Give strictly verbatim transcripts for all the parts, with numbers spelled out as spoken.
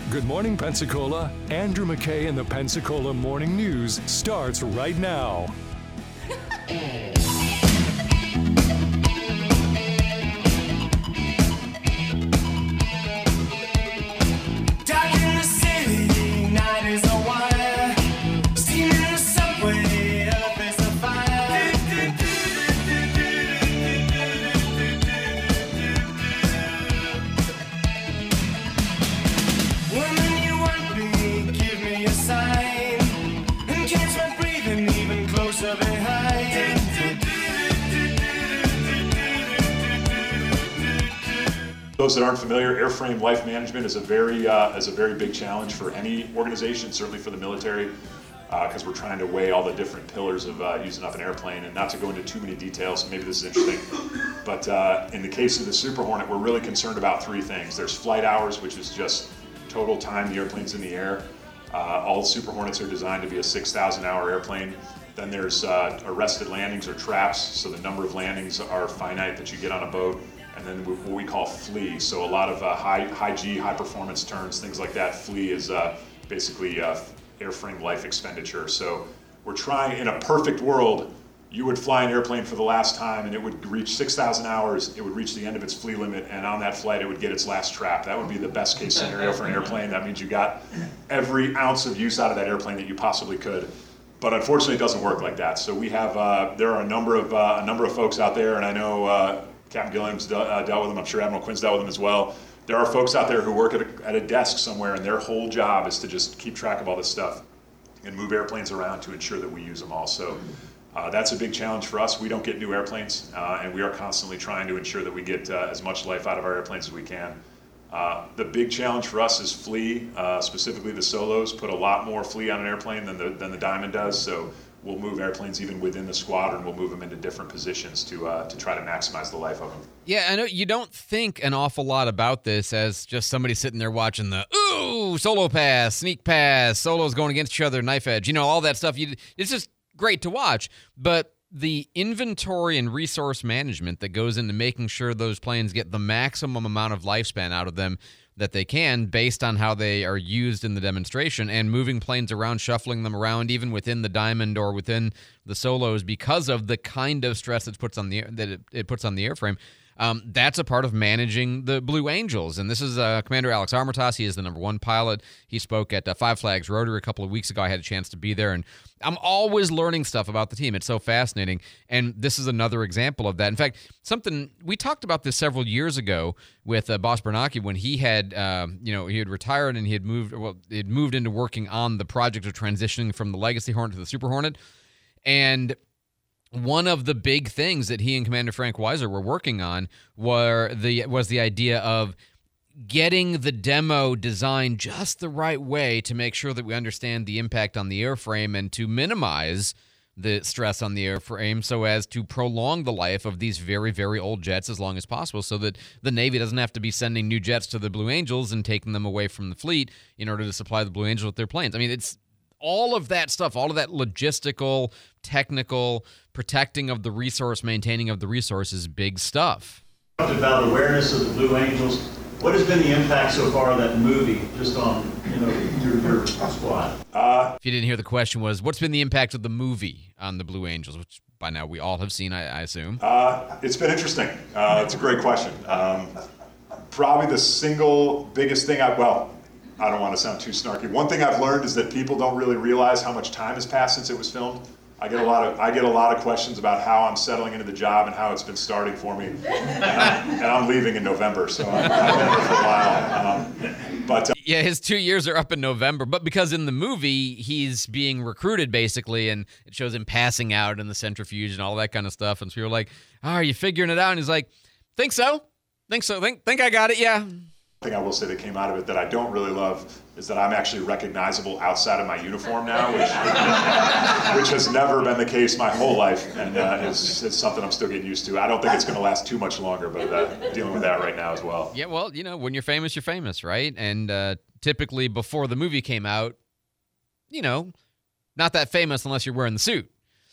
Good morning, Pensacola. Andrew McKay and the Pensacola Morning News starts right now. Those that aren't familiar, airframe life management is a very uh, is a very big challenge for any organization, certainly for the military, because uh, we're trying to weigh all the different pillars of uh, using up an airplane. And not to go into too many details, maybe this is interesting, but uh, in the case of the Super Hornet, we're really concerned about three things. There's flight hours, which is just total time the airplane's in the air. Uh, all Super Hornets are designed to be a six thousand hour airplane. Then there's uh, arrested landings or traps, so the number of landings are finite that you get on a boat. And then what we call flee, so a lot of uh, high high G, high performance turns, things like that. Flee is uh, basically uh, airframe life expenditure. So we're trying, in a perfect world, you would fly an airplane for the last time and it would reach six thousand hours, it would reach the end of its flee limit, and on that flight it would get its last trap. That would be the best case scenario for an airplane. That means you got every ounce of use out of that airplane that you possibly could. But unfortunately it doesn't work like that. So we have, uh, there are a number of uh, a number of folks out there, and I know uh, Captain Gilliam's de- uh, dealt with them. I'm sure Admiral Quinn's dealt with them as well. There are folks out there who work at a, at a desk somewhere, and their whole job is to just keep track of all this stuff and move airplanes around to ensure that we use them all. So uh, that's a big challenge for us. We don't get new airplanes, uh, and we are constantly trying to ensure that we get uh, as much life out of our airplanes as we can. Uh, the big challenge for us is flee, uh, specifically the Solos put a lot more flee on an airplane than the than the Diamond does. So we'll move airplanes even within the squadron. We'll move them into different positions to uh, to try to maximize the life of them. Yeah, I know you don't think an awful lot about this as just somebody sitting there watching the, ooh, solo pass, sneak pass, solos going against each other, knife edge, you know, all that stuff. You, it's just great to watch. But the inventory and resource management that goes into making sure those planes get the maximum amount of lifespan out of them that they can based on how they are used in the demonstration, and moving planes around, shuffling them around even within the Diamond or within the Solos because of the kind of stress it puts on the that it, it puts on the airframe. Um, that's a part of managing the Blue Angels. And this is uh, Commander Alex Armitage. He is the number one pilot. He spoke at uh, Five Flags Rotary a couple of weeks ago. I had a chance to be there, and I'm always learning stuff about the team. It's so fascinating. And this is another example of that. In fact, something we talked about this several years ago with uh, Boss Bernanke when he had, uh, you know, he had retired and he had moved, well, he had moved into working on the project of transitioning from the Legacy Hornet to the Super Hornet. And one of the big things that he and Commander Frank Weiser were working on were the was the idea of getting the demo designed just the right way to make sure that we understand the impact on the airframe and to minimize the stress on the airframe so as to prolong the life of these very, very old jets as long as possible so that the Navy doesn't have to be sending new jets to the Blue Angels and taking them away from the fleet in order to supply the Blue Angels with their planes. I mean, it's all of that stuff, all of that logistical, technical, protecting of the resource, maintaining of the resource is big stuff. Talked about awareness of the Blue Angels. What has been the impact so far of that movie just on, you know, your, your squad? Uh, if you didn't hear, the question was, what's been the impact of the movie on the Blue Angels, which by now we all have seen, I, I assume. Uh, it's been interesting. Uh, it's a great question. Um, probably the single biggest thing I, well, I don't want to sound too snarky. One thing I've learned is that people don't really realize how much time has passed since it was filmed. I get a lot of I get a lot of questions about how I'm settling into the job and how it's been starting for me, and, I, and I'm leaving in November, so I'm, I've been here for a while. Um, but uh, yeah, his two years are up in November. But because in the movie he's being recruited basically, and it shows him passing out in the centrifuge and all that kind of stuff, and so you're like, "Oh, are you figuring it out?" And he's like, "Think so? Think so? Think think I got it? Yeah." thing I will say that came out of it that I don't really love is that I'm actually recognizable outside of my uniform now, which, which has never been the case my whole life, and uh, it's, it's something I'm still getting used to. I don't think it's going to last too much longer, but uh, dealing with that right now as well. Yeah, well, you know, when you're famous, you're famous, right? And uh, typically before the movie came out, you know, not that famous unless you're wearing the suit.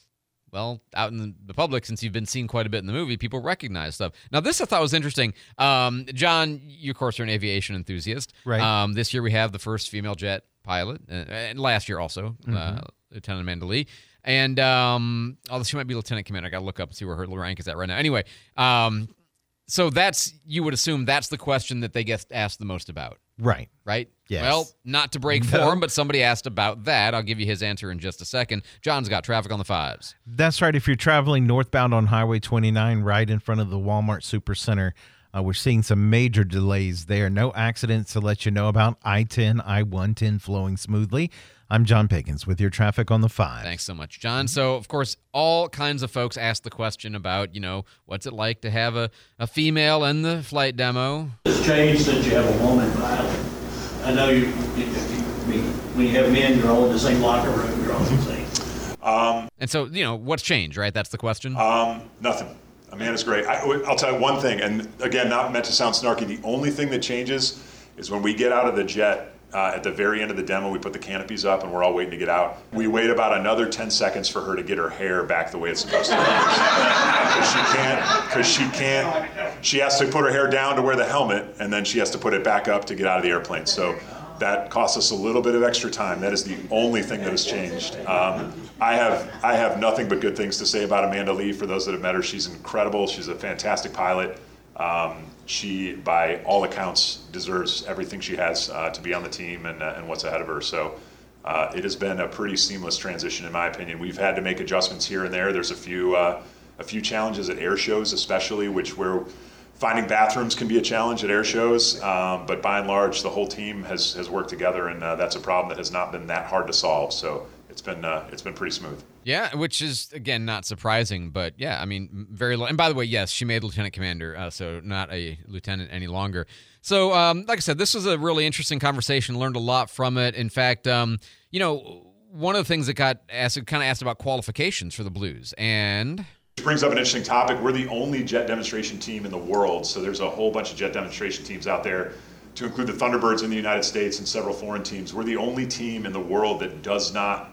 well, out in the public, since you've been seen quite a bit in the movie, people recognize stuff. Now, this I thought was interesting. Um, John, you, of course, are an aviation enthusiast. Right. Um, this year we have the first female jet pilot, uh, and last year also, mm-hmm. uh, Lieutenant Amanda Lee. And um, although she might be lieutenant commander, I got to look up and see where her rank is at right now. Anyway, um, so that's, you would assume that's the question that they get asked the most about. Right. Right? Yes. Well, not to break No. form, but somebody asked about that. I'll give you his answer in just a second. John's got traffic on the fives. That's right. If you're traveling northbound on Highway twenty-nine, right in front of the Walmart Supercenter, uh, we're seeing some major delays there. No accidents to let you know about. I ten, I one ten flowing smoothly. I'm John Pickens with your traffic on the five. Thanks so much, John. So, of course, all kinds of folks ask the question about, you know, what's it like to have a, a female in the flight demo? It's changed since you have a woman pilot. I know you, you, you when you have men, you're all in the same locker room, you're all the same. Um, And so, you know, what's changed, right? That's the question. um, nothing. Amanda's great. I, I'll tell you one thing, and again, not meant to sound snarky. The only thing that changes is when we get out of the jet. Uh, at the very end of the demo, we put the canopies up and we're all waiting to get out. We wait about another ten seconds for her to get her hair back the way it's supposed to be. Because she can't, because she can't, she has to put her hair down to wear the helmet, and then she has to put it back up to get out of the airplane. So that costs us a little bit of extra time. That is the only thing that has changed. Um, I have I have nothing but good things to say about Amanda Lee. For those that have met her, she's incredible. She's a fantastic pilot. Um, she, by all accounts, deserves everything she has uh, to be on the team and, uh, and what's ahead of her. So uh, it has been a pretty seamless transition, in my opinion. We've had to make adjustments here and there. There's a few uh, a few challenges at air shows, especially, which where finding bathrooms can be a challenge at air shows. Um, but by and large, the whole team has has worked together, and uh, that's a problem that has not been that hard to solve. So it's been uh, it's been pretty smooth. Yeah, which is, again, not surprising, but yeah, I mean, very low. And by the way, yes, she made lieutenant commander, uh, so not a lieutenant any longer. So, um, like I said, this was a really interesting conversation, learned a lot from it. In fact, um, you know, one of the things that got asked, kind of asked about qualifications for the Blues, and... Which brings up an interesting topic. We're the only jet demonstration team in the world, so there's a whole bunch of jet demonstration teams out there, to include the Thunderbirds in the United States and several foreign teams. We're the only team in the world that does not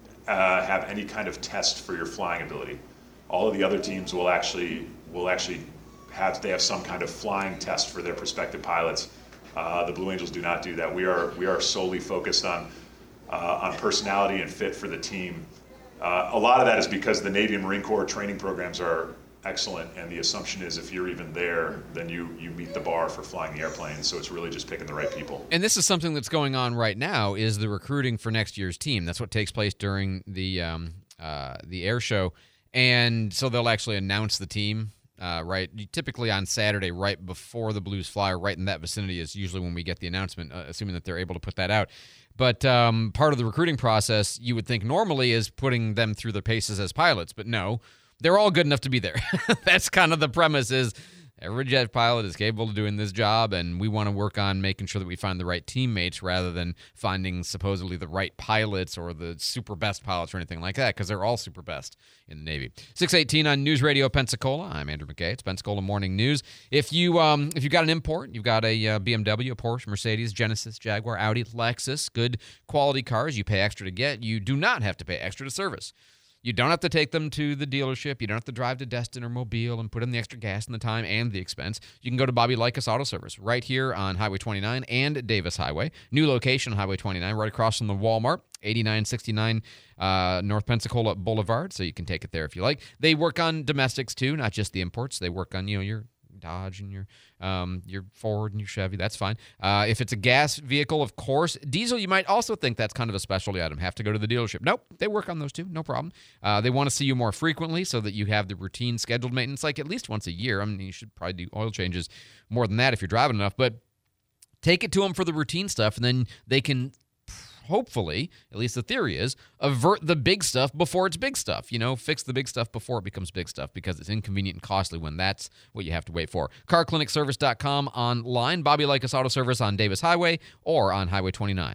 Uh, have any kind of test for your flying ability. All of the other teams will actually will actually have they have some kind of flying test for their prospective pilots. Uh, the Blue Angels do not do that. We are we are solely focused on uh, on personality and fit for the team. Uh, a lot of that is because the Navy and Marine Corps training programs are excellent, and the assumption is if you're even there, then you you meet the bar for flying the airplane. So it's really just picking the right people. And this is something that's going on right now, is the recruiting for next year's team. That's what takes place during the um, uh, the air show. And so they'll actually announce the team, uh, right, typically on Saturday, right before the Blues fly, or right in that vicinity is usually when we get the announcement, uh, assuming that they're able to put that out. But um, part of the recruiting process, you would think normally, is putting them through the paces as pilots. But no, they're all good enough to be there. That's kind of the premise, is every jet pilot is capable of doing this job, and we want to work on making sure that we find the right teammates rather than finding supposedly the right pilots or the super best pilots or anything like that, because they're all super best in the Navy. six eighteen on News Radio Pensacola. I'm Andrew McKay. It's Pensacola Morning News. If you um, if you've got an import, you've got a uh, B M W, a Porsche, Mercedes, Genesis, Jaguar, Audi, Lexus, good quality cars you pay extra to get, you do not have to pay extra to service. You don't have to take them to the dealership. You don't have to drive to Destin or Mobile and put in the extra gas and the time and the expense. You can go to Bobby Likas Auto Service right here on Highway twenty-nine and Davis Highway. New location on Highway twenty-nine, right across from the Walmart, eighty-nine sixty-nine uh, North Pensacola Boulevard, so you can take it there if you like. They work on domestics too, not just the imports. They work on, you know, your Dodge and your um, your Ford and your Chevy. That's fine. Uh, if it's a gas vehicle, of course. Diesel, you might also think that's kind of a specialty item. Have to go to the dealership. Nope, they work on those too. No problem. Uh, they want to see you more frequently so that you have the routine scheduled maintenance, like at least once a year. I mean, you should probably do oil changes more than that if you're driving enough. But take it to them for the routine stuff, and then they can, hopefully, at least the theory is, avert the big stuff before it's big stuff. You know, fix the big stuff before it becomes big stuff, because it's inconvenient and costly when that's what you have to wait for. car clinic service dot com online, Bobby Likas Auto Service on Davis Highway or on Highway twenty-nine.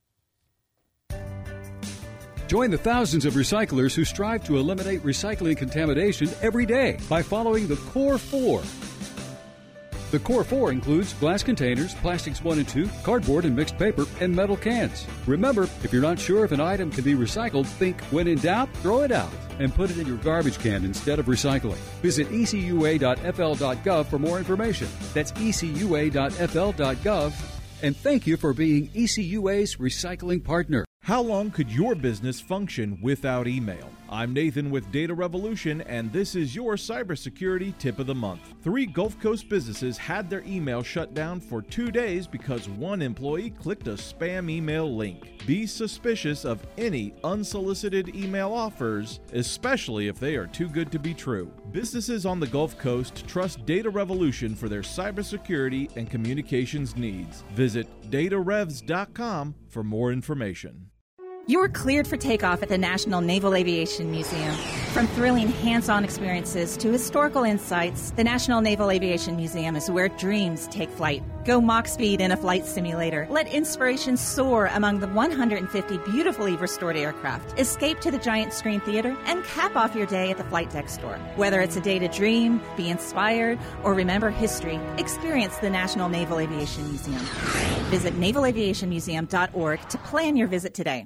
Join the thousands of recyclers who strive to eliminate recycling contamination every day by following the Core Four. The Core four includes glass containers, plastics one and two, cardboard and mixed paper, and metal cans. Remember, if you're not sure if an item can be recycled, think when in doubt, throw it out and put it in your garbage can instead of recycling. Visit e c u a dot f l dot gov for more information. That's e c u a dot f l dot gov. And thank you for being E C U A's recycling partner. How long could your business function without email? I'm Nathan with Data Revolution, and this is your cybersecurity tip of the month. Three Gulf Coast businesses had their email shut down for two days because one employee clicked a spam email link. Be suspicious of any unsolicited email offers, especially if they are too good to be true. Businesses on the Gulf Coast trust Data Revolution for their cybersecurity and communications needs. Visit data revs dot com for more information. You're cleared for takeoff at the National Naval Aviation Museum. From thrilling hands-on experiences to historical insights, the National Naval Aviation Museum is where dreams take flight. Go Mach speed in a flight simulator. Let inspiration soar among the one hundred fifty beautifully restored aircraft. Escape to the giant screen theater and cap off your day at the flight deck store. Whether it's a day to dream, be inspired, or remember history, experience the National Naval Aviation Museum. Visit naval aviation museum dot org to plan your visit today.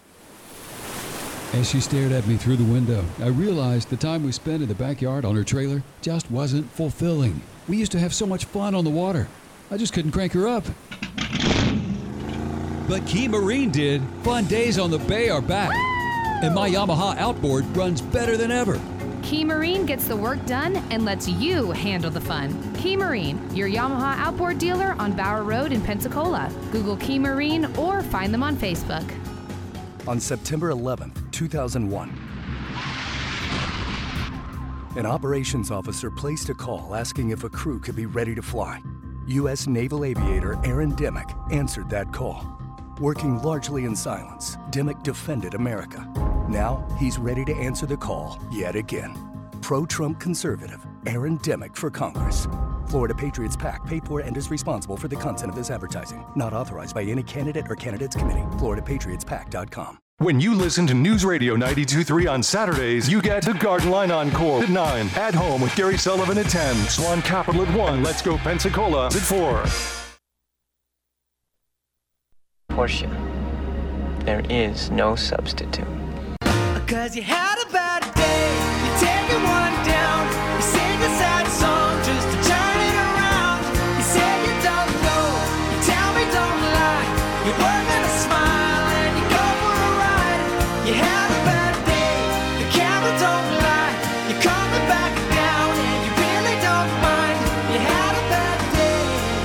As she stared at me through the window, I realized the time we spent in the backyard on her trailer just wasn't fulfilling. We used to have so much fun on the water. I just couldn't crank her up. But Key Marine did. Fun days on the bay are back. And my Yamaha outboard runs better than ever. Key Marine gets the work done and lets you handle the fun. Key Marine, your Yamaha outboard dealer on Bower Road in Pensacola. Google Key Marine or find them on Facebook. On September eleventh, two thousand one, an operations officer placed a call asking if a crew could be ready to fly. U S Naval Aviator Aaron Dimmick answered that call. Working largely in silence, Dimmick defended America. Now he's ready to answer the call yet again. Pro-Trump conservative Aaron Dimmick for Congress. Florida Patriots PAC paid for and is responsible for the content of this advertising. Not authorized by any candidate or candidates committee. florida patriots pac dot com. When you listen to News Radio ninety-two point three on Saturdays, you get The Garden Line Encore at nine, At Home with Gary Sullivan at ten, Swan Capital at one, Let's Go Pensacola at four. Porsche, there is no substitute. Cause you had a bad day, you take it one down, you sing a sad song just to turn it around. You say you don't know, you tell me don't lie, you work on a smile and you go for a ride. You had a bad day, the camera don't lie, you're coming back down and you really don't mind. You had a bad day,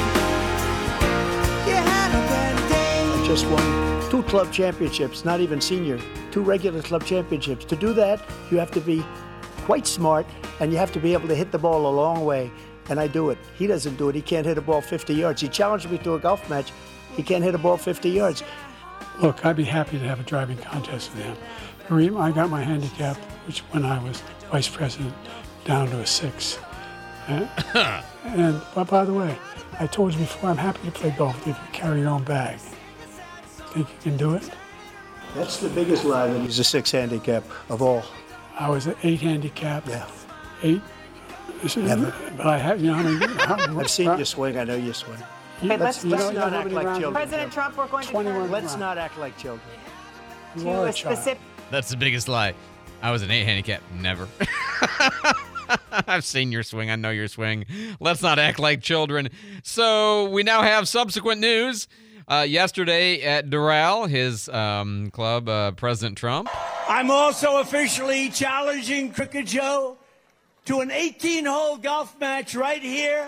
you had a bad day. I just won two club championships, not even senior. Two regular club championships. To do that, you have to be quite smart and you have to be able to hit the ball a long way. And I do it. He doesn't do it. He can't hit a ball fifty yards. He challenged me to a golf match. He can't hit a ball fifty yards. Look, I'd be happy to have a driving contest with him. Kareem, I got my handicap, which when I was vice president, down to a six. And, and but by the way, I told you before, I'm happy to play golf if you carry your own bag. Think you can do it? That's the biggest lie that he's a six handicap of all. I was an eight handicap. Yeah. Eight. Never. But I have, you know how many. How, I've seen you swing. I know you swing. Okay, let's, let's let's not act like children. President Trump, we're going to turn. Let's not act like children. You are a child. That's the biggest lie. I was an eight handicap. Never. I've seen your swing. I know your swing. Let's not act like children. So we now have subsequent news. Uh, yesterday at Doral, his um, club, uh, President Trump. I'm also officially challenging Crooked Joe to an eighteen-hole golf match right here.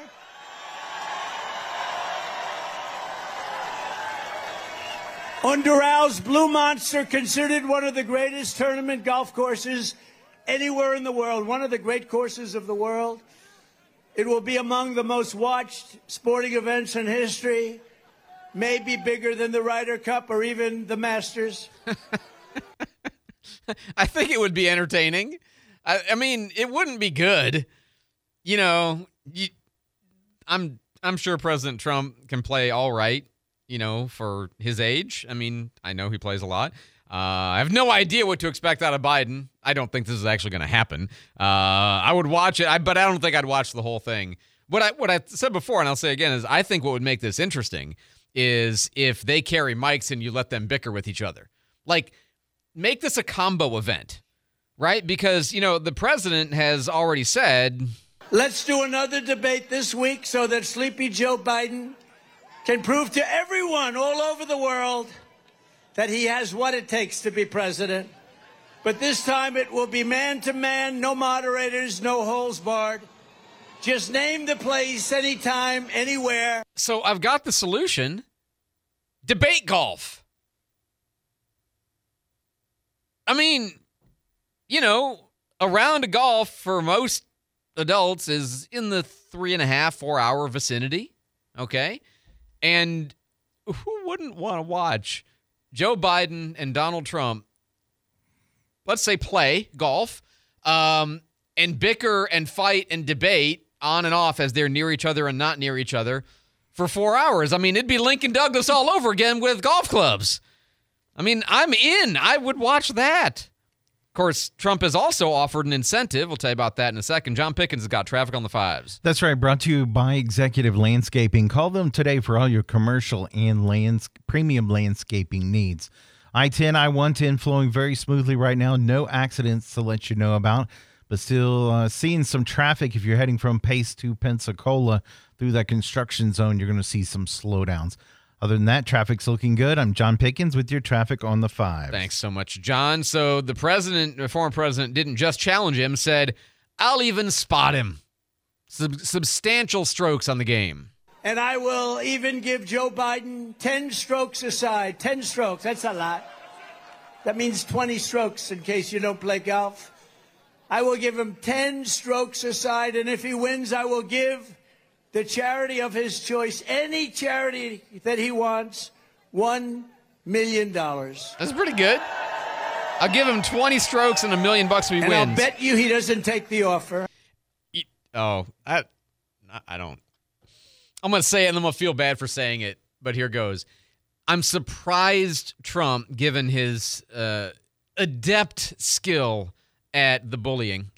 On Doral's Blue Monster, considered one of the greatest tournament golf courses anywhere in the world, one of the great courses of the world. It will be among the most watched sporting events in history. Maybe bigger than the Ryder Cup or even the Masters. I think it would be entertaining. I, I mean, it wouldn't be good. You know, you, I'm I'm sure President Trump can play all right, you know, for his age. I mean, I know he plays a lot. Uh, I have no idea what to expect out of Biden. I don't think this is actually going to happen. Uh, I would watch it, I, but I don't think I'd watch the whole thing. What I what I said before, and I'll say again, is I think what would make this interesting is if they carry mics and you let them bicker with each other. Like, make this a combo event, right? Because, you know, the president has already said, let's do another debate this week so that Sleepy Joe Biden can prove to everyone all over the world that he has what it takes to be president. But this time it will be man to man, no moderators, no holes barred. Just name the place, anytime, anywhere. So I've got the solution. Debate golf. I mean, you know, a round of golf for most adults is in the three and a half, four hour vicinity. Okay. And who wouldn't want to watch Joe Biden and Donald Trump, let's say, play golf, um, and bicker and fight and debate on and off as they're near each other and not near each other for four hours. I mean, it'd be Lincoln Douglas all over again with golf clubs. I mean, I'm in. I would watch that. Of course, Trump has also offered an incentive. We'll tell you about that in a second. John Pickens has got traffic on the fives. That's right. Brought to you by Executive Landscaping. Call them today for all your commercial and lands- premium landscaping needs. I ten, I one ten flowing very smoothly right now. No accidents to let you know about, but still uh, seeing some traffic. If you're heading from Pace to Pensacola through that construction zone, you're going to see some slowdowns. Other than that, traffic's looking good. I'm John Pickens with your traffic on the five. Thanks so much, John. So the president, the former president, didn't just challenge him, said, I'll even spot him. Sub- substantial strokes on the game. And I will even give Joe Biden ten strokes aside. ten strokes, that's a lot. That means twenty strokes in case you don't play golf. I will give him ten strokes aside, and if he wins, I will give the charity of his choice, any charity that he wants, one million dollars. That's pretty good. I'll give him twenty strokes and a million bucks if he and wins. I'll bet you he doesn't take the offer. Oh, I, I don't. I'm going to say it and I'm going to feel bad for saying it, but here goes. I'm surprised Trump, given his uh, adept skill at the bullying.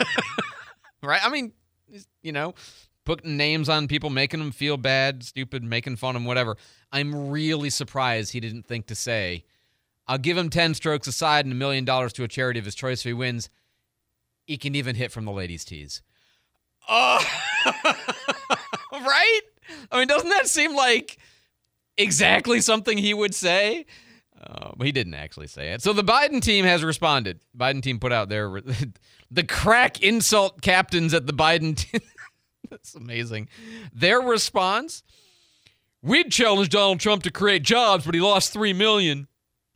Right? I mean, you know, putting names on people, making them feel bad, stupid, making fun of them, whatever. I'm really surprised he didn't think to say, I'll give him ten strokes aside and a million dollars to a charity of his choice if he wins. He can even hit from the ladies' tees. Oh, right? I mean, doesn't that seem like exactly something he would say? Uh, but he didn't actually say it. So the Biden team has responded. Biden team put out their the crack insult captains at the Biden team. That's amazing. Their response: we'd challenge Donald Trump to create jobs, but he lost three million.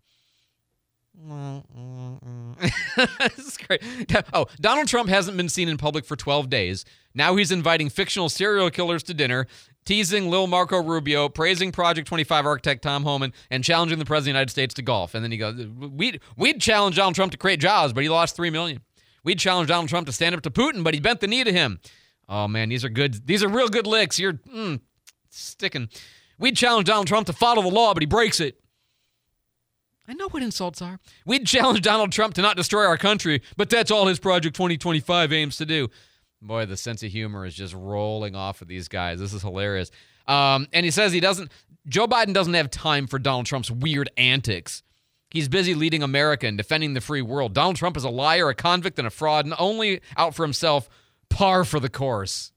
This is great. Oh, Donald Trump hasn't been seen in public for twelve days. Now he's inviting fictional serial killers to dinner, teasing Lil Marco Rubio, praising Project twenty-five architect Tom Homan, and challenging the President of the United States to golf. And then he goes, we'd, we'd challenge Donald Trump to create jobs, but he lost three million. We'd challenge Donald Trump to stand up to Putin, but he bent the knee to him. Oh, man, these are good. These are real good licks. You're mm, sticking. We'd challenge Donald Trump to follow the law, but he breaks it. I know what insults are. We'd challenge Donald Trump to not destroy our country, but that's all his Project twenty twenty-five aims to do. Boy, the sense of humor is just rolling off of these guys. This is hilarious. Um, and he says he doesn't, Joe Biden doesn't have time for Donald Trump's weird antics. He's busy leading America and defending the free world. Donald Trump is a liar, a convict, and a fraud, and only out for himself. Par for the course.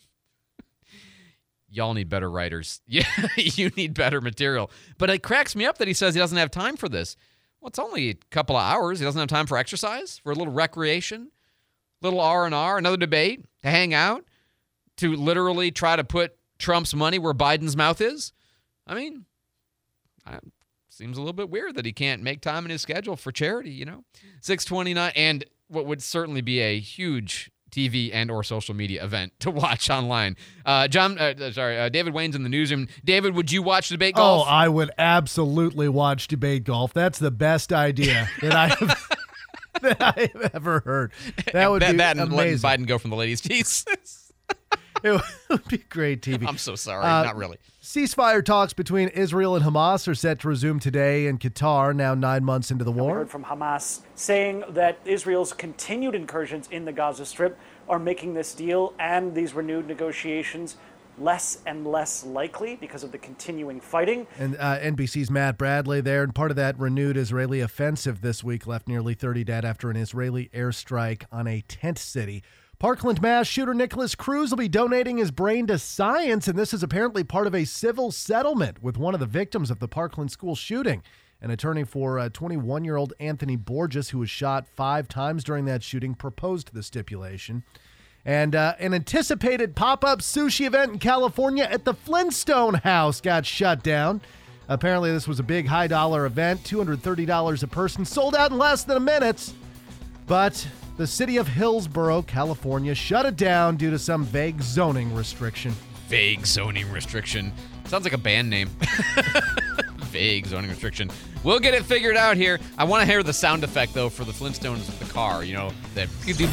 Y'all need better writers. Yeah, you need better material. But it cracks me up that he says he doesn't have time for this. Well, it's only a couple of hours. He doesn't have time for exercise, for a little recreation, little R and R, another debate, to hang out, to literally try to put Trump's money where Biden's mouth is. I mean, it seems a little bit weird that he can't make time in his schedule for charity, you know. six twenty-nine, and what would certainly be a huge T V and or social media event to watch online. Uh, John, uh, sorry, uh, David Wayne's in the newsroom. David, would you watch debate golf? Oh, I would absolutely watch debate golf. That's the best idea that I have that I have ever heard. That would that, be that and amazing. letting Biden go from the ladies' tees. It would be great T V. I'm so sorry. Uh, Not really. Ceasefire talks between Israel and Hamas are set to resume today in Qatar, now nine months into the We war. heard from Hamas saying that Israel's continued incursions in the Gaza Strip are making this deal and these renewed negotiations less and less likely because of the continuing fighting. And uh, N B C's Matt Bradley there, and part of that renewed Israeli offensive this week left nearly thirty dead after an Israeli airstrike on a tent city. Parkland, Mass. Shooter Nicholas Cruz will be donating his brain to science, and this is apparently part of a civil settlement with one of the victims of the Parkland school shooting. An attorney for uh, twenty-one-year-old Anthony Borges, who was shot five times during that shooting, proposed the stipulation. And uh, an anticipated pop-up sushi event in California at the Flintstone House got shut down. Apparently, this was a big high-dollar event, two hundred thirty dollars a person, sold out in less than a minute. But the city of Hillsborough, California, shut it down due to some vague zoning restriction. Vague zoning restriction. Sounds like a band name. Vague zoning restriction. We'll get it figured out here. I want to hear the sound effect, though, for the Flintstones of the car. You know, that...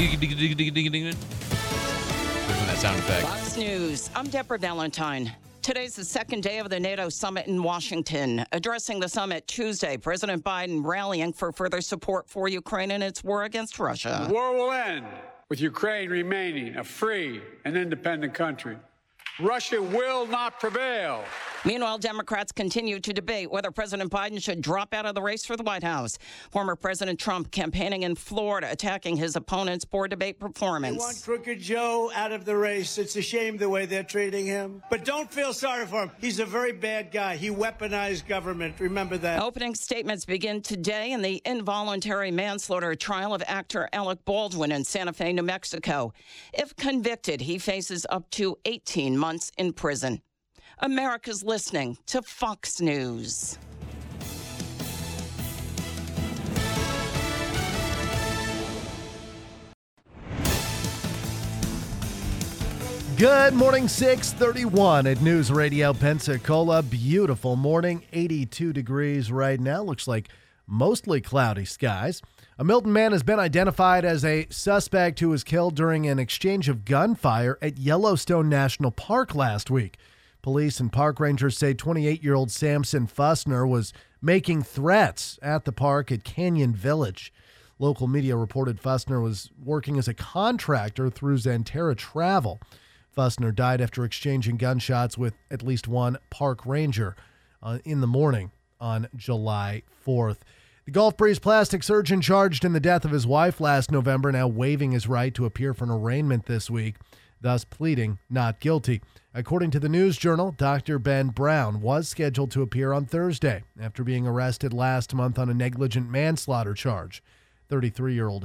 that sound effect. Fox News. I'm Deborah Valentine. Today's the second day of the NATO summit in Washington. Addressing the summit Tuesday, President Biden rallying for further support for Ukraine in its war against Russia. The war will end with Ukraine remaining a free and independent country. Russia will not prevail. Meanwhile, Democrats continue to debate whether President Biden should drop out of the race for the White House. Former President Trump campaigning in Florida, attacking his opponent's poor debate performance. They want Crooked Joe out of the race. It's a shame the way they're treating him. But don't feel sorry for him. He's a very bad guy. He weaponized government. Remember that. Opening statements begin today in the involuntary manslaughter trial of actor Alec Baldwin in Santa Fe, New Mexico. If convicted, he faces up to eighteen months in prison. America's listening to Fox News. Good morning, six thirty-one at News Radio Pensacola. Beautiful morning, eighty-two degrees right now. Looks like mostly cloudy skies. A Milton man has been identified as a suspect who was killed during an exchange of gunfire at Yellowstone National Park last week. Police and park rangers say twenty-eight-year-old Samson Fussner was making threats at the park at Canyon Village. Local media reported Fussner was working as a contractor through Xanterra Travel. Fussner died after exchanging gunshots with at least one park ranger uh, in the morning on July fourth. The Gulf Breeze plastic surgeon charged in the death of his wife last November, now waiving his right to appear for an arraignment this week, thus pleading not guilty. According to the News Journal, Doctor Ben Brown was scheduled to appear on Thursday after being arrested last month on a negligent manslaughter charge. thirty-three-year-old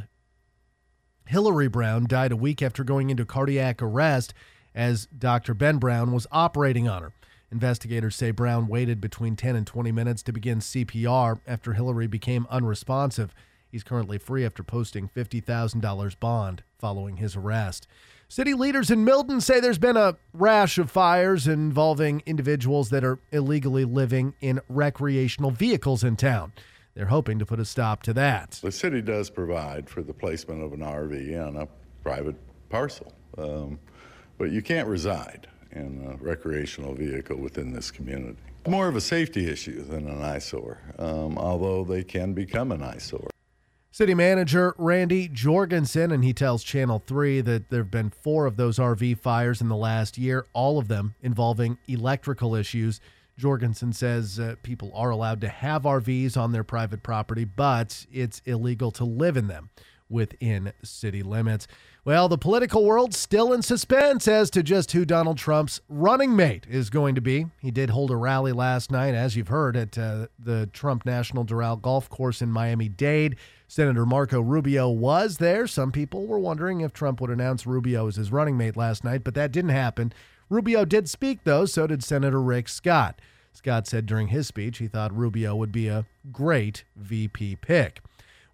Hillary Brown died a week after going into cardiac arrest as Doctor Ben Brown was operating on her. Investigators say Brown waited between ten and twenty minutes to begin C P R after Hillary became unresponsive. He's currently free after posting fifty thousand dollars bond following his arrest. City leaders in Milton say there's been a rash of fires involving individuals that are illegally living in recreational vehicles in town. They're hoping to put a stop to that. The city does provide for the placement of an R V on a private parcel, um, but you can't reside in a recreational vehicle within this community. More of a safety issue than an eyesore, um, although they can become an eyesore. City Manager Randy Jorgensen, and he tells Channel three that there have been four of those R V fires in the last year, all of them involving electrical issues. Jorgensen says uh, people are allowed to have R Vs on their private property, but it's illegal to live in them within city limits. Well, the political world's still in suspense as to just who Donald Trump's running mate is going to be. He did hold a rally last night, as you've heard, at uh, the Trump National Doral Golf Course in Miami-Dade. Senator Marco Rubio was there. Some people were wondering if Trump would announce Rubio as his running mate last night, but that didn't happen. Rubio did speak, though, so did Senator Rick Scott. Scott said during his speech he thought Rubio would be a great V P pick.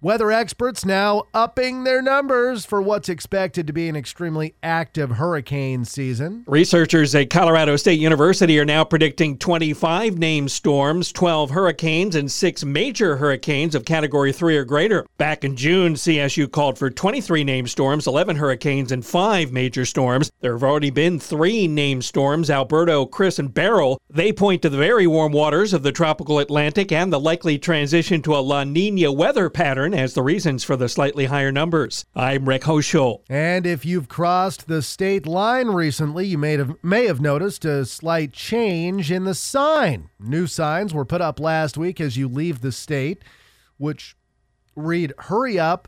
Weather experts now upping their numbers for what's expected to be an extremely active hurricane season. Researchers at Colorado State University are now predicting twenty-five named storms, twelve hurricanes, and six major hurricanes of Category three or greater. Back in June, C S U called for twenty-three named storms, eleven hurricanes, and five major storms. There have already been three named storms, Alberto, Chris, and Beryl. They point to the very warm waters of the tropical Atlantic and the likely transition to a La Nina weather pattern as the reasons for the slightly higher numbers. I'm Rick Hoschel. And if you've crossed the state line recently, you may have may have noticed a slight change in the sign. New signs were put up last week as you leave the state, which read, hurry up.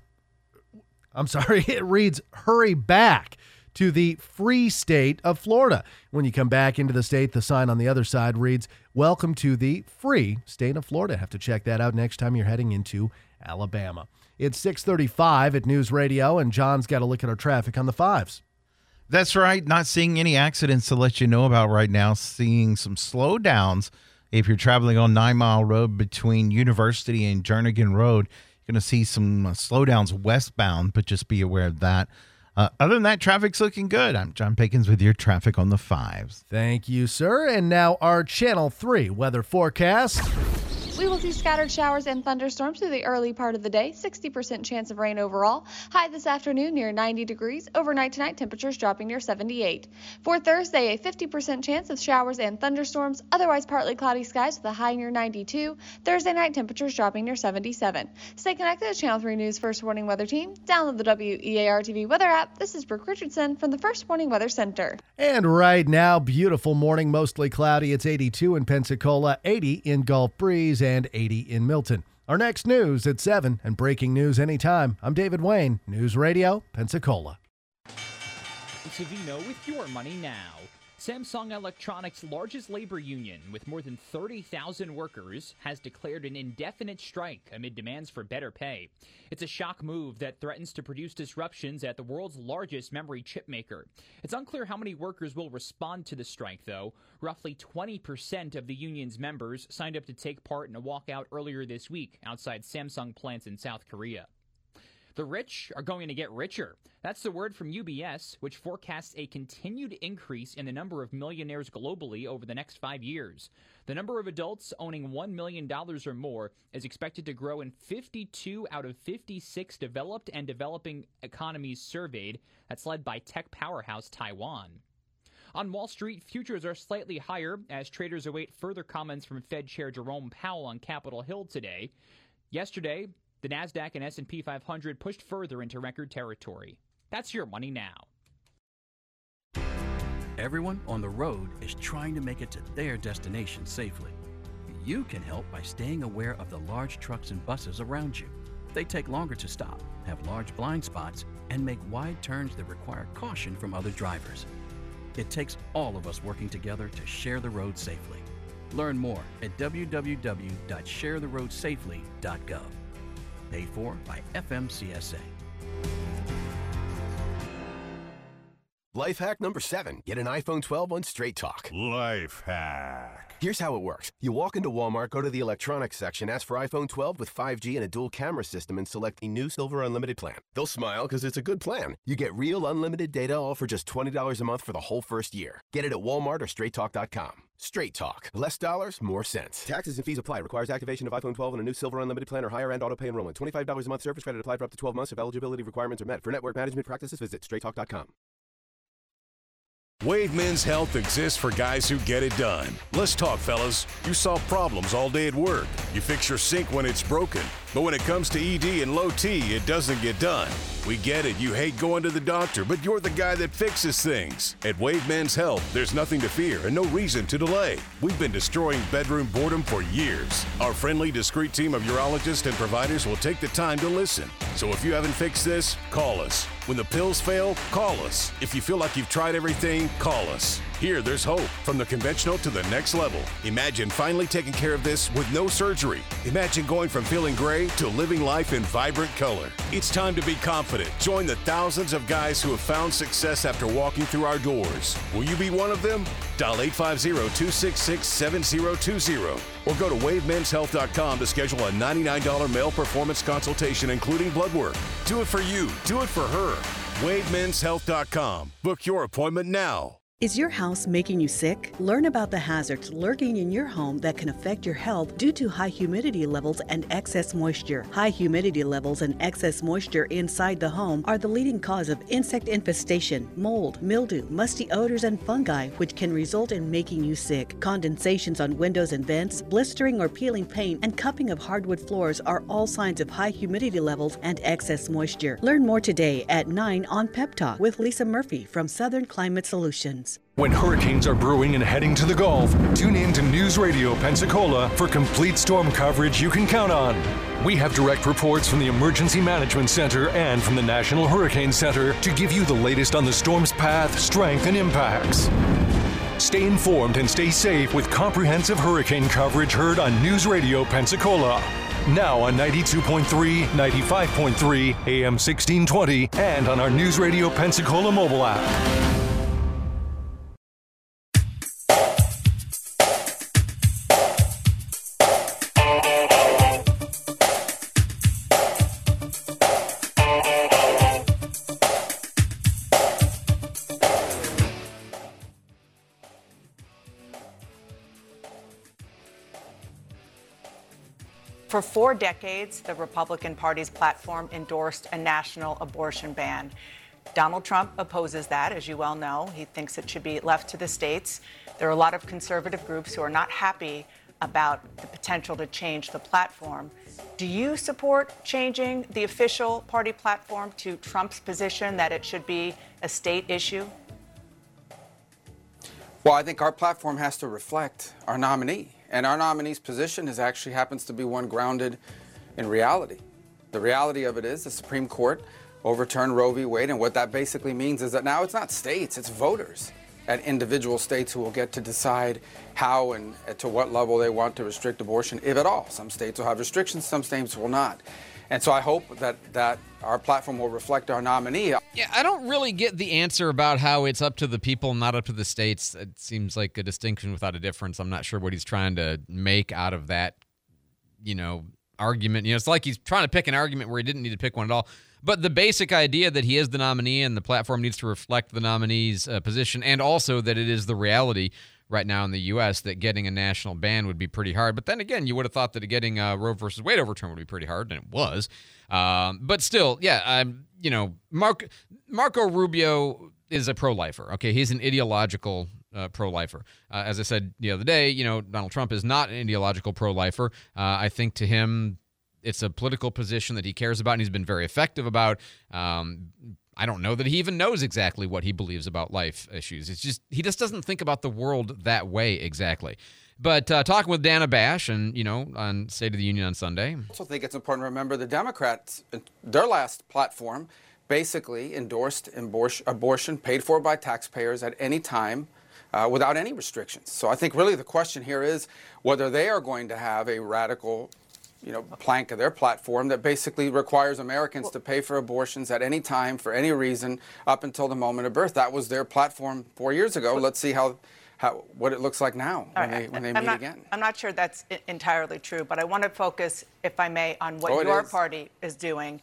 I'm sorry, it reads, hurry back to the free state of Florida. When you come back into the state, the sign on the other side reads, welcome to the free state of Florida. Have to check that out next time you're heading into Alabama. It's six thirty-five at News Radio, and John's got a look at our traffic on the fives. That's right. Not seeing any accidents to let you know about right now. Seeing some slowdowns if you're traveling on Nine Mile Road between University and Jernigan Road. You're going to see some uh, slowdowns westbound, but just be aware of that. Uh, other than that, traffic's looking good. I'm John Pickens with your traffic on the fives. Thank you, sir. And now our Channel three weather forecast. We will see scattered showers and thunderstorms through the early part of the day. sixty percent chance of rain overall. High this afternoon near ninety degrees. Overnight tonight, temperatures dropping near seventy-eight. For Thursday, a fifty percent chance of showers and thunderstorms. Otherwise, partly cloudy skies with a high near ninety-two. Thursday night, temperatures dropping near seventy-seven. Stay connected to Channel three News First Warning Weather Team. Download the W E A R T V weather app. This is Brooke Richardson from the First Warning Weather Center. And right now, beautiful morning, mostly cloudy. It's eighty-two in Pensacola, eighty in Gulf Breeze, and eighty in Milton. Our next news at seven and breaking news anytime. I'm David Wayne, News Radio, Pensacola. Savino with your money now. Samsung Electronics' largest labor union, with more than thirty thousand workers, has declared an indefinite strike amid demands for better pay. It's a shock move that threatens to produce disruptions at the world's largest memory chip maker. It's unclear how many workers will respond to the strike, though. Roughly twenty percent of the union's members signed up to take part in a walkout earlier this week outside Samsung plants in South Korea. The rich are going to get richer. That's the word from U B S, which forecasts a continued increase in the number of millionaires globally over the next five years. The number of adults owning one million dollars or more is expected to grow in fifty-two out of fifty-six developed and developing economies surveyed. That's led by tech powerhouse Taiwan. On Wall Street, futures are slightly higher as traders await further comments from Fed Chair Jerome Powell on Capitol Hill today. Yesterday, the NASDAQ and S and P five hundred pushed further into record territory. That's your money now. Everyone on the road is trying to make it to their destination safely. You can help by staying aware of the large trucks and buses around you. They take longer to stop, have large blind spots, and make wide turns that require caution from other drivers. It takes all of us working together to share the road safely. Learn more at w w w dot share the road safely dot gov. Paid for by F M C S A. Life hack number seven. Get an iPhone twelve on Straight Talk. Life hack. Here's how it works. You walk into Walmart, go to the electronics section, ask for iPhone twelve with five G and a dual camera system, and select the new Silver Unlimited plan. They'll smile because it's a good plan. You get real unlimited data all for just twenty dollars a month for the whole first year. Get it at Walmart or straight talk dot com. Straight Talk. Less dollars, more sense. Taxes and fees apply. Requires activation of iPhone twelve and a new Silver Unlimited plan or higher end auto pay enrollment. twenty-five dollars a month service credit applied for up to twelve months if eligibility requirements are met. For network management practices, visit straight talk dot com. Wave Men's Health exists for guys who get it done. Let's talk, fellas. You solve problems all day at work. You fix your sink when it's broken. But when it comes to E D and low T, it doesn't get done. We get it. You hate going to the doctor, but you're the guy that fixes things. At Wave Men's Health, there's nothing to fear and no reason to delay. We've been destroying bedroom boredom for years. Our friendly, discreet team of urologists and providers will take the time to listen. So if you haven't fixed this, call us. When the pills fail, call us. If you feel like you've tried everything, call us. Here, there's hope. From the conventional to the next level. Imagine finally taking care of this with no surgery. Imagine going from feeling gray to living life in vibrant color. It's time to be confident. Join the thousands of guys who have found success after walking through our doors. Will you be one of them? Dial eight five zero, two six six, seven zero two zero or go to wave mens health dot com to schedule a ninety-nine dollars male performance consultation, including blood work. Do it for you. Do it for her. wave mens health dot com. Book your appointment now. Is your house making you sick? Learn about the hazards lurking in your home that can affect your health due to high humidity levels and excess moisture. High humidity levels and excess moisture inside the home are the leading cause of insect infestation, mold, mildew, musty odors, and fungi, which can result in making you sick. Condensations on windows and vents, blistering or peeling paint, and cupping of hardwood floors are all signs of high humidity levels and excess moisture. Learn more today at nine on Pep Talk with Lisa Murphy from Southern Climate Solutions. When hurricanes are brewing and heading to the Gulf, tune in to News Radio Pensacola for complete storm coverage you can count on. We have direct reports from the Emergency Management Center and from the National Hurricane Center to give you the latest on the storm's path, strength, and impacts. Stay informed and stay safe with comprehensive hurricane coverage heard on News Radio Pensacola. Now on ninety-two point three, ninety-five point three, A M sixteen twenty, and on our News Radio Pensacola mobile app. For four decades, the Republican Party's platform endorsed a national abortion ban. Donald Trump opposes that, as you well know. He thinks it should be left to the states. There are a lot of conservative groups who are not happy about the potential to change the platform. Do you support changing the official party platform to Trump's position that it should be a state issue? Well, I think our platform has to reflect our nominee. And our nominee's position is actually happens to be one grounded in reality. The reality of it is the Supreme Court overturned Roe v. Wade, and what that basically means is that now it's not states, it's voters at individual states who will get to decide how and to what level they want to restrict abortion, if at all. Some states will have restrictions, some states will not. And so I hope that, that our platform will reflect our nominee. Yeah, I don't really get the answer about how it's up to the people, not up to the states. It seems like a distinction without a difference. I'm not sure what he's trying to make out of that, you know, argument. You know, it's like he's trying to pick an argument where he didn't need to pick one at all. But the basic idea that he is the nominee and the platform needs to reflect the nominee's uh, position, and also that it is the reality right now in the U S that getting a national ban would be pretty hard. But then again, you would have thought that getting uh, Roe versus Wade overturned would be pretty hard, and it was. Um, but still, yeah, I'm, you know, Mark, Marco Rubio is a pro-lifer. Okay, he's an ideological uh, pro-lifer. Uh, as I said the other day, you know, Donald Trump is not an ideological pro-lifer. Uh, I think to him, it's a political position that he cares about and he's been very effective about. Um, I don't know that he even knows exactly what he believes about life issues. It's just he just doesn't think about the world that way exactly. But uh, talking with Dana Bash and, you know, on State of the Union on Sunday. I also think it's important to remember the Democrats, their last platform basically endorsed abortion paid for by taxpayers at any time uh, without any restrictions. So I think really the question here is whether they are going to have a radical you know, plank of their platform that basically requires Americans to pay for abortions at any time, for any reason, up until the moment of birth. That was their platform four years ago. Let's see how, how what it looks like now when right. they, when they I'm meet not, again. I'm not sure that's I- entirely true, but I want to focus, if I may, on what Oh, it your is. party is doing.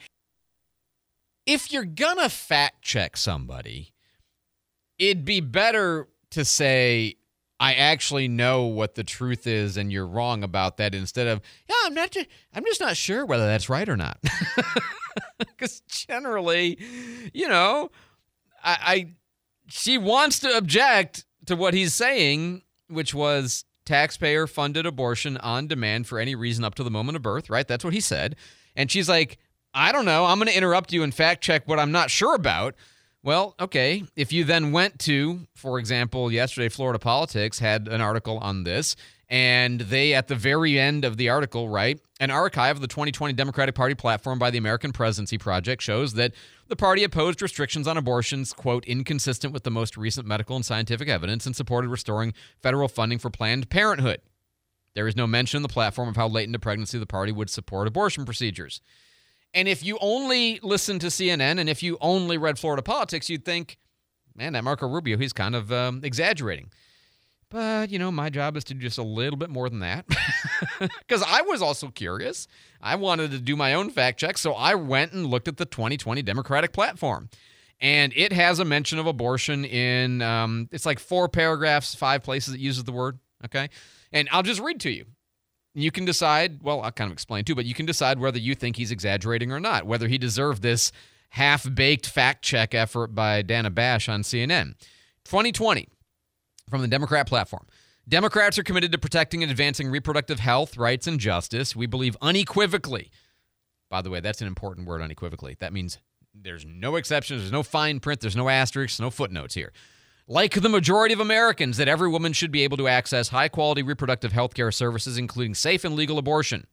If you're gonna fact check somebody, it'd be better to say, I actually know what the truth is and you're wrong about that, instead of, yeah, I'm not just, I'm just not sure whether that's right or not. Because generally, you know, I, I she wants to object to what he's saying, which was taxpayer-funded abortion on demand for any reason up to the moment of birth, right? That's what he said. And she's like, I don't know, I'm going to interrupt you and fact check what I'm not sure about. Well, okay, if you then went to, for example, yesterday, Florida Politics had an article on this, And they, at the very end of the article, write, an archive of the twenty twenty Democratic Party platform by the American Presidency Project shows that the party opposed restrictions on abortions, quote, inconsistent with the most recent medical and scientific evidence, and supported restoring federal funding for Planned Parenthood. There is no mention in the platform of how late into pregnancy the party would support abortion procedures. And if you only listen to C N N and if you only read Florida Politics, you'd think, man, that Marco Rubio, he's kind of um, exaggerating. But, you know, my job is to do just a little bit more than that. Because I was also curious. I wanted to do my own fact check, so I went and looked at the twenty twenty Democratic platform. And it has a mention of abortion in, um, it's like four paragraphs, five places it uses the word, okay? And I'll just read to you. You can decide, well, I'll kind of explain too, but you can decide whether you think he's exaggerating or not, whether he deserved this half-baked fact check effort by Dana Bash on C N N. twenty twenty. From the Democrat platform. Democrats are committed to protecting and advancing reproductive health, rights, and justice. We believe unequivocally. By the way, that's an important word, unequivocally. That means there's no exceptions, there's no fine print, there's no asterisks, no footnotes here. Like the majority of Americans, that every woman should be able to access high-quality reproductive health care services, including safe and legal abortion.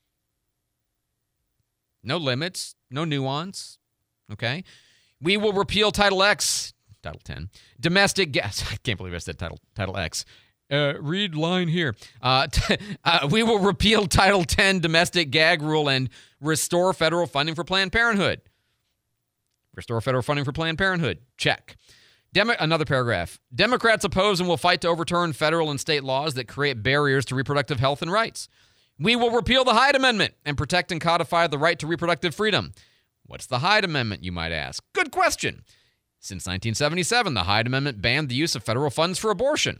No limits, no nuance, okay? We will repeal Title X, Title ten. Domestic gas. I can't believe I said Title Title X. Uh, read line here. Uh, t- uh, we will repeal Title ten domestic gag rule and restore federal funding for Planned Parenthood. Restore federal funding for Planned Parenthood. Check. Demo- another paragraph. Democrats oppose and will fight to overturn federal and state laws that create barriers to reproductive health and rights. We will repeal the Hyde Amendment and protect and codify the right to reproductive freedom. What's the Hyde Amendment, you might ask? Good question. Since nineteen seventy-seven, the Hyde Amendment banned the use of federal funds for abortion,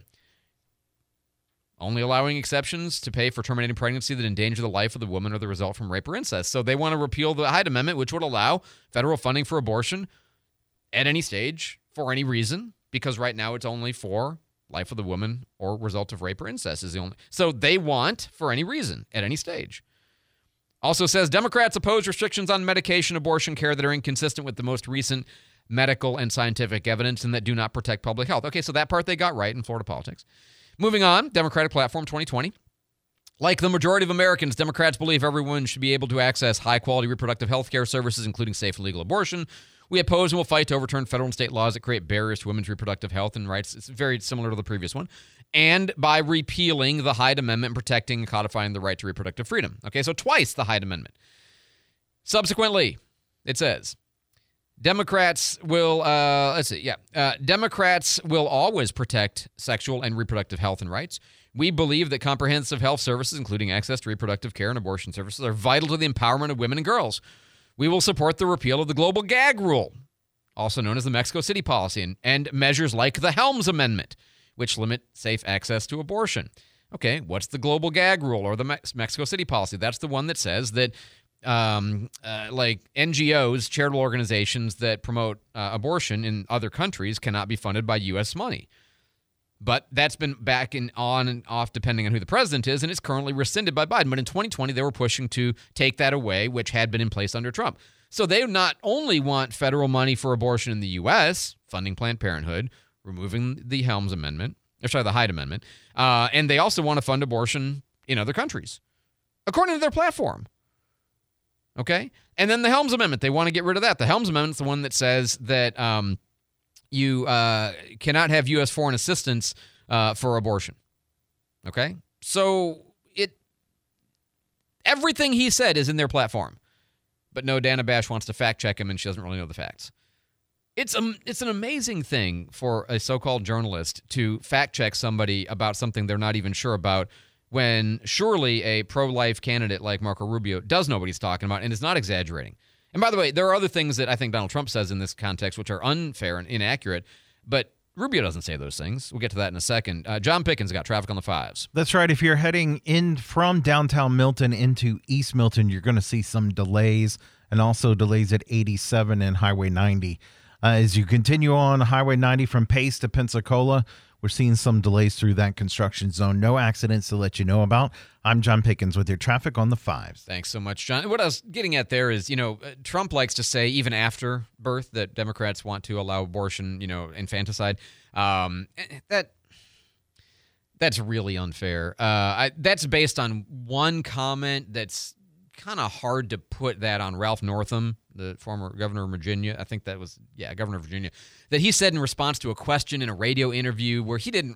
only allowing exceptions to pay for terminating pregnancy that endanger the life of the woman or the result from rape or incest. So they want to repeal the Hyde Amendment, which would allow federal funding for abortion at any stage, for any reason, because right now it's only for life of the woman or result of rape or incest is the only. So they want, for any reason, at any stage. Also says, Democrats oppose restrictions on medication abortion care that are inconsistent with the most recent medical and scientific evidence and that do not protect public health. Okay, so that part they got right in Florida Politics. Moving on, Democratic Platform twenty twenty. Like the majority of Americans, Democrats believe everyone should be able to access high-quality reproductive health care services, including safe and legal abortion. We oppose and will fight to overturn federal and state laws that create barriers to women's reproductive health and rights. It's very similar to the previous one. And by repealing the Hyde Amendment and protecting and codifying the right to reproductive freedom. Okay, so twice the Hyde Amendment. Subsequently, it says, Democrats will, uh, let's see, yeah. Uh, Democrats will always protect sexual and reproductive health and rights. We believe that comprehensive health services, including access to reproductive care and abortion services, are vital to the empowerment of women and girls. We will support the repeal of the global gag rule, also known as the Mexico City policy, and, and measures like the Helms Amendment, which limit safe access to abortion. Okay, what's the global gag rule or the Mex- Mexico City policy? That's the one that says that Um, uh, like N G Os, charitable organizations that promote uh, abortion in other countries cannot be funded by U S money. But that's been back and on and off depending on who the president is, and it's currently rescinded by Biden. But in twenty twenty, they were pushing to take that away, which had been in place under Trump. So they not only want federal money for abortion in the U S, funding Planned Parenthood, removing the Helms Amendment, or sorry, the Hyde Amendment, uh, and they also want to fund abortion in other countries, according to their platform. Okay? And then the Helms Amendment, they want to get rid of that. The Helms Amendment is the one that says that um, you uh, cannot have U S foreign assistance uh, for abortion. Okay? So it everything he said is in their platform. But no, Dana Bash wants to fact check him, and she doesn't really know the facts. It's um, it's an amazing thing for a so-called journalist to fact check somebody about something they're not even sure about, when surely a pro-life candidate like Marco Rubio does know what he's talking about and is not exaggerating. And by the way, there are other things that I think Donald Trump says in this context which are unfair and inaccurate, but Rubio doesn't say those things. We'll get to that in a second. Uh, John Pickens got traffic on the fives. That's right. If you're heading in from downtown Milton into East Milton, you're going to see some delays, and also delays at eighty-seven and Highway ninety. Uh, as you continue on Highway ninety from Pace to Pensacola, we're seeing some delays through that construction zone. No accidents to let you know about. I'm John Pickens with your traffic on the fives. Thanks so much, John. What I was getting at there is, you know, Trump likes to say even after birth that Democrats want to allow abortion, you know, infanticide. Um, that That's really unfair. Uh, I, that's based on one comment that's kind of hard to put that on Ralph Northam, the former governor of Virginia. I think that was, yeah, governor of Virginia, that he said in response to a question in a radio interview where he didn't,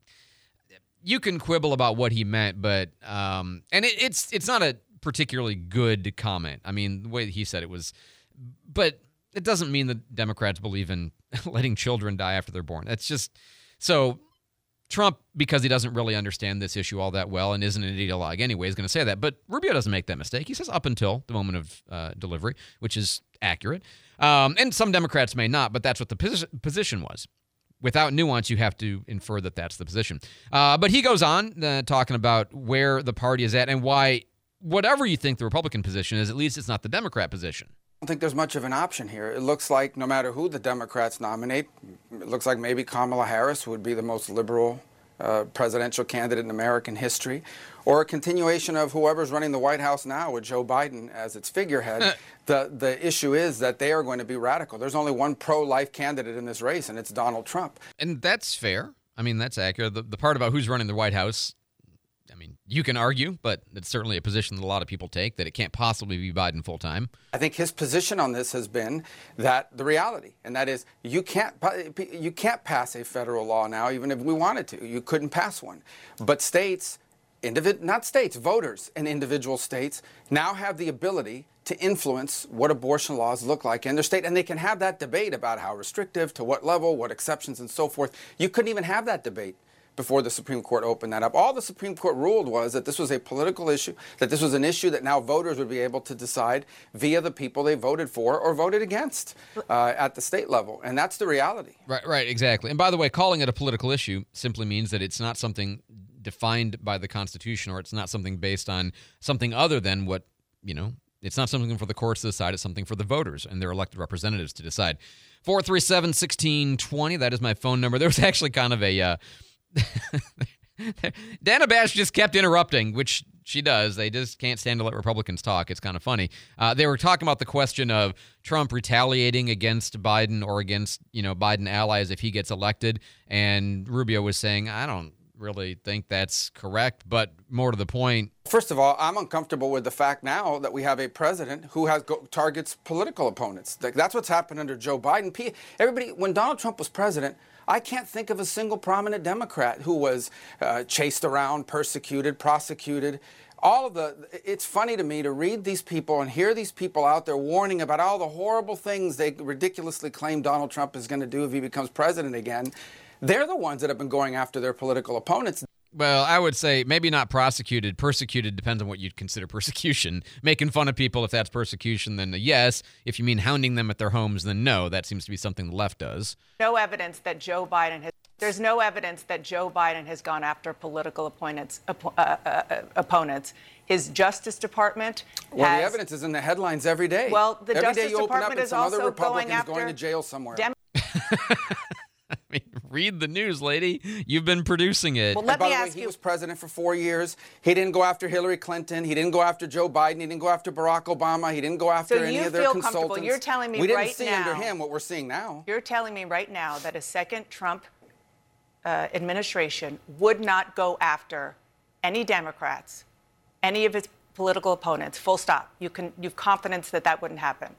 you can quibble about what he meant, but, um, and it, it's it's not a particularly good comment. I mean, the way he said it was, but it doesn't mean that Democrats believe in letting children die after they're born. That's just, so Trump, because he doesn't really understand this issue all that well and isn't an ideologue anyway, is going to say that. But Rubio doesn't make that mistake. He says up until the moment of uh, delivery, which is accurate. Um, and some Democrats may not, but that's what the posi- position was. Without nuance, you have to infer that that's the position. Uh, but he goes on uh, talking about where the party is at and why, whatever you think the Republican position is, at least it's not the Democrat position. I don't think there's much of an option here. It looks like no matter who the Democrats nominate, it looks like maybe Kamala Harris would be the most liberal uh, presidential candidate in American history, or a continuation of whoever's running the White House now with Joe Biden as its figurehead. the the issue is that they are going to be radical. There's only one pro-life candidate in this race, and it's Donald Trump. And that's fair. I mean, that's accurate. The, the part about who's running the White House, I mean, you can argue, but it's certainly a position that a lot of people take, that it can't possibly be Biden full time. I think his position on this has been that the reality, and that is you can't you can't pass a federal law now, even if we wanted to. You couldn't pass one. But states, individ- not states, voters in individual states now have the ability to influence what abortion laws look like in their state, and they can have that debate about how restrictive, to what level, what exceptions, and so forth. You couldn't even have that debate before the Supreme Court opened that up. All the Supreme Court ruled was that this was a political issue, that this was an issue that now voters would be able to decide via the people they voted for or voted against uh, at the state level. And that's the reality. Right, right, exactly. And by the way, calling it a political issue simply means that it's not something defined by the Constitution, or it's not something based on something other than what, you know, it's not something for the courts to decide. It's something for the voters and their elected representatives to decide. four three seven, one six two zero, that is my phone number. There was actually kind of a... Uh, Dana Bash just kept interrupting, which she does. They just can't stand to let Republicans talk. It's kind of funny. Uh, they were talking about the question of Trump retaliating against Biden or against, you know, Biden allies if he gets elected. And Rubio was saying, I don't really think that's correct, but more to the point. First of all, I'm uncomfortable with the fact now that we have a president who has go- targets political opponents. That's what's happened under Joe Biden. Everybody, when Donald Trump was president, I can't think of a single prominent Democrat who was uh, chased around, persecuted, prosecuted. All of the, it's funny to me to read these people and hear these people out there warning about all the horrible things they ridiculously claim Donald Trump is going to do if he becomes president again. They're the ones that have been going after their political opponents. Well, I would say maybe not prosecuted. Persecuted depends on what you'd consider persecution. Making fun of people, if that's persecution, then yes. If you mean hounding them at their homes, then no. That seems to be something the left does. No evidence that Joe Biden has. There's no evidence that Joe Biden has gone after political opponents. Uh, uh, opponents. His Justice Department. Well, has, the evidence is in the headlines every day. Well, the every Justice day you open Department up and is some also other Republicans going after going to jail somewhere. Dem- I mean, read the news, lady. You've been producing it. Well, let and by me the way, ask he you- was president for four years. He didn't go after Hillary Clinton. He didn't go after Joe Biden. He didn't go after Barack Obama. He didn't go after So any you of their feel consultants. comfortable. You're telling me we didn't right see now- under him what we're seeing now. You're telling me right now that a second Trump uh, administration would not go after any Democrats, any of his political opponents, full stop. You can, you've confidence that that wouldn't happen.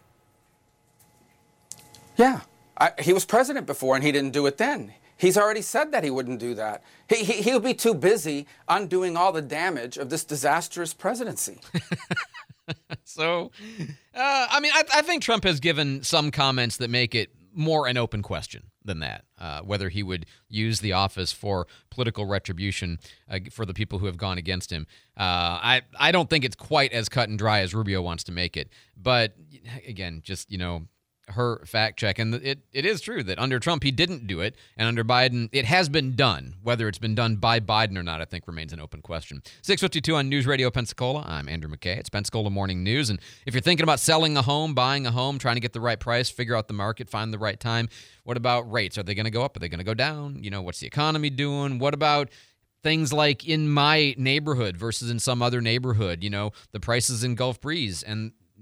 Yeah. I, he was president before, and he didn't do it then. He's already said that he wouldn't do that. He, he, he'll be too busy undoing all the damage of this disastrous presidency. So, uh, I mean, I, I think Trump has given some comments that make it more an open question than that, uh, whether he would use the office for political retribution uh, for the people who have gone against him. Uh, I, I don't think it's quite as cut and dry as Rubio wants to make it. But, again, just, you know, her fact check. And it, it is true that under Trump, he didn't do it. And under Biden, it has been done. Whether it's been done by Biden or not, I think remains an open question. six fifty-two on News Radio Pensacola. I'm Andrew McKay. It's Pensacola Morning News. And if you're thinking about selling a home, buying a home, trying to get the right price, figure out the market, find the right time, what about rates? Are they going to go up? Are they going to go down? You know, what's the economy doing? What about things like in my neighborhood versus in some other neighborhood? You know, the prices in Gulf Breeze and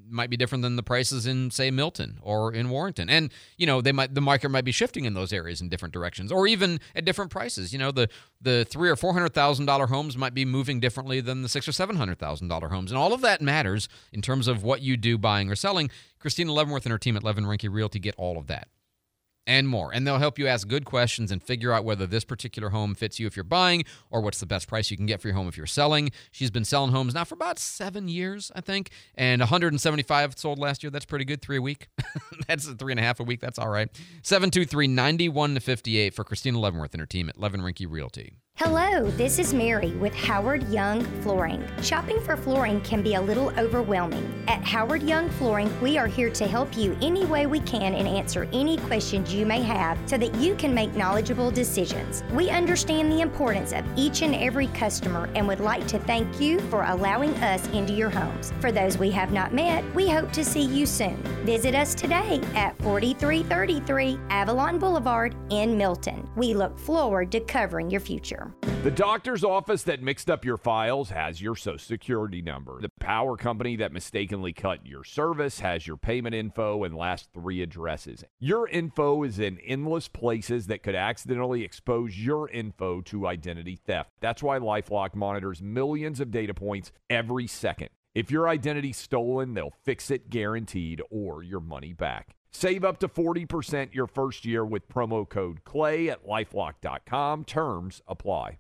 might be different than the prices in, say, Milton or in Warrenton. And, you know, they might the market might be shifting in those areas in different directions, or even at different prices. You know, the the three or four hundred thousand dollar homes might be moving differently than the six or seven hundred thousand dollar homes, and all of that matters in terms of what you do buying or selling. Christina Leavenworth and her team at Levin Rinke Realty get all of that and more. And they'll help you ask good questions and figure out whether this particular home fits you if you're buying, or what's the best price you can get for your home if you're selling. She's been selling homes now for about seven years, I think, and one hundred seventy-five sold last year. That's pretty good. Three a week. That's a three and a half a week. That's all right. seven two three, nine one five eight for Christina Leavenworth and her team at Levin Rinke Realty. Hello, this is Mary with Howard Young Flooring. Shopping for flooring can be a little overwhelming. At Howard Young Flooring, we are here to help you any way we can and answer any questions you may have so that you can make knowledgeable decisions. We understand the importance of each and every customer and would like to thank you for allowing us into your homes. For those we have not met, we hope to see you soon. Visit us today at forty-three thirty-three Avalon Boulevard in Milton. We look forward to covering your future. The doctor's office that mixed up your files has your Social Security number. The power company that mistakenly cut your service has your payment info and last three addresses. Your info is in endless places that could accidentally expose your info to identity theft. That's why LifeLock monitors millions of data points every second. If your identity's stolen, they'll fix it guaranteed, or your money back. Save up to forty percent your first year with promo code CLAY at lifelock dot com. Terms apply.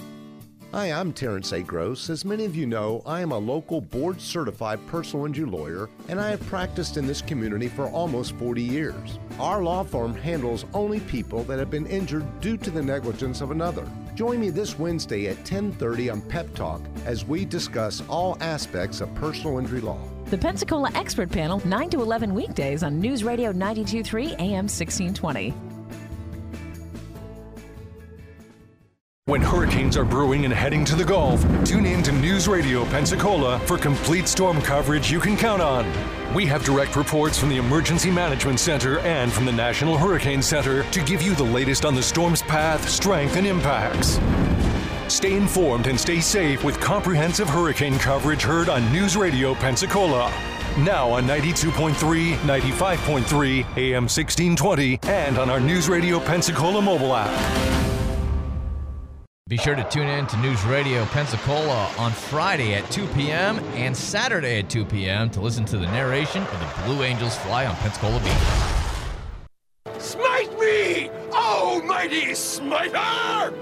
Hi, I'm Terrence A. Gross. As many of you know, I am a local board-certified personal injury lawyer, and I have practiced in this community for almost forty years. Our law firm handles only people that have been injured due to the negligence of another. Join me this Wednesday at ten thirty on Pep Talk as we discuss all aspects of personal injury law. The Pensacola Expert Panel, nine to eleven weekdays on News Radio ninety-two point three A M sixteen twenty. When hurricanes are brewing and heading to the Gulf, tune in to News Radio Pensacola for complete storm coverage you can count on. We have direct reports from the Emergency Management Center and from the National Hurricane Center to give you the latest on the storm's path, strength, and impacts. Stay informed and stay safe with comprehensive hurricane coverage heard on News Radio Pensacola. Now on ninety-two point three, ninety-five point three, A M sixteen twenty, and on our News Radio Pensacola mobile app. Be sure to tune in to News Radio Pensacola on Friday at two p.m. and Saturday at two p.m. to listen to the narration of the Blue Angels fly on Pensacola Beach. Smite me, oh mighty smiter!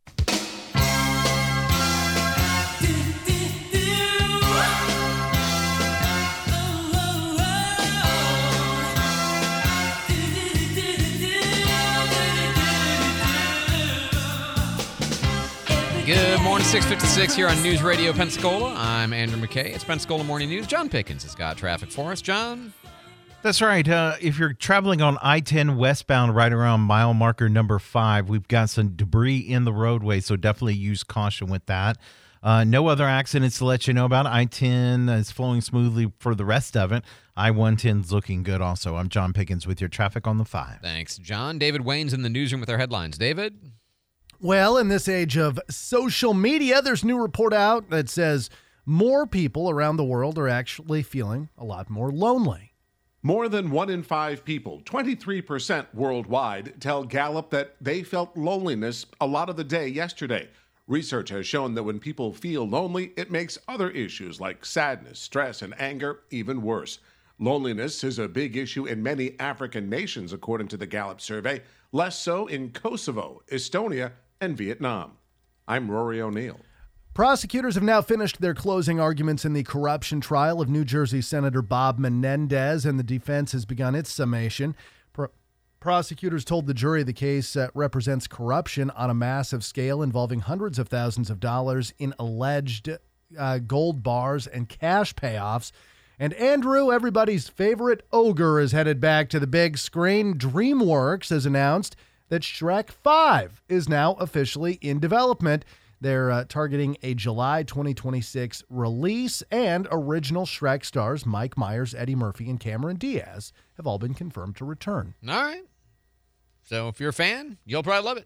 Good morning, six fifty-six here on News Radio Pensacola. I'm Andrew McKay. It's Pensacola Morning News. John Pickens has got traffic for us. John? That's right. Uh, if you're traveling on I ten westbound right around mile marker number five, we've got some debris in the roadway, so definitely use caution with that. Uh, no other accidents to let you know about. I ten is flowing smoothly for the rest of it. I one ten is looking good also. I'm John Pickens with your traffic on the five. Thanks, John. David Wayne's in the newsroom with our headlines. David? Well, in this age of social media, there's a new report out that says more people around the world are actually feeling a lot more lonely. More than one in five people, twenty-three percent worldwide, tell Gallup that they felt loneliness a lot of the day yesterday. Research has shown that when people feel lonely, it makes other issues like sadness, stress, and anger even worse. Loneliness is a big issue in many African nations, according to the Gallup survey, less so in Kosovo, Estonia, and Vietnam. I'm Rory O'Neill. Prosecutors have now finished their closing arguments in the corruption trial of New Jersey Senator Bob Menendez, and the defense has begun its summation. Pro- prosecutors told the jury the case uh, represents corruption on a massive scale involving hundreds of thousands of dollars in alleged uh, gold bars and cash payoffs. And Andrew, everybody's favorite ogre, is headed back to the big screen. DreamWorks has announced that Shrek five is now officially in development. They're uh, targeting a July twenty twenty-six release, and original Shrek stars Mike Myers, Eddie Murphy, and Cameron Diaz have all been confirmed to return. All right. So if you're a fan, you'll probably love it.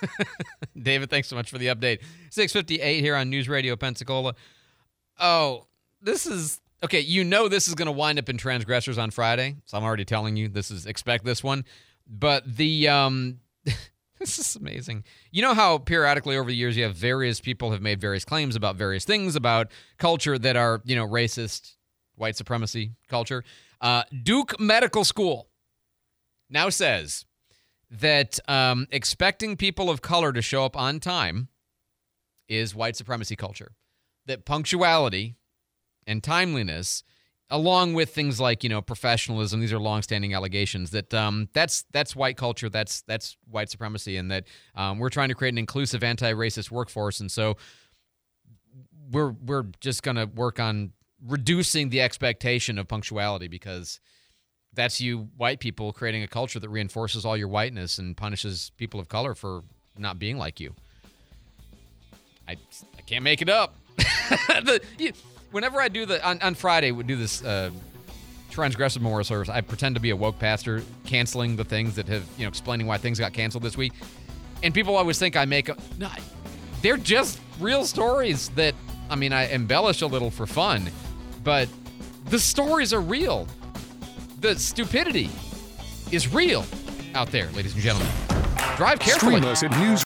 David, thanks so much for the update. six fifty-eight here on News Radio Pensacola. Oh, this is okay, you know this is going to wind up in Transgressors on Friday, so I'm already telling you this is expect this one. But the um, this is amazing. You know how periodically over the years you have various people have made various claims about various things about culture that are, you know, racist, white supremacy culture. Uh, Duke Medical School now says that um, expecting people of color to show up on time is white supremacy culture. That punctuality and timeliness, along with things like, you know, professionalism, these are longstanding allegations, that um, that's that's white culture, that's that's white supremacy, and that um, we're trying to create an inclusive anti-racist workforce, and so we're we're just going to work on reducing the expectation of punctuality because that's you white people creating a culture that reinforces all your whiteness and punishes people of color for not being like you. I, I can't make it up. the, you, whenever I do the, on, on Friday, we do this uh, transgressive memorial service, I pretend to be a woke pastor canceling the things that have, you know, explaining why things got canceled this week. And people always think I make, a, no, they're just real stories that, I mean, I embellish a little for fun, but the stories are real. The stupidity is real out there, ladies and gentlemen. Drive carefully. Stream us at News